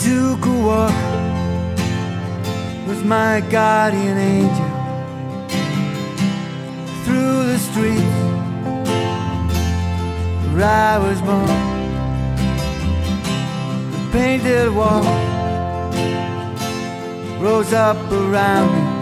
took a walk with my guardian angel through the streets where I was born. The painted wall rose up around me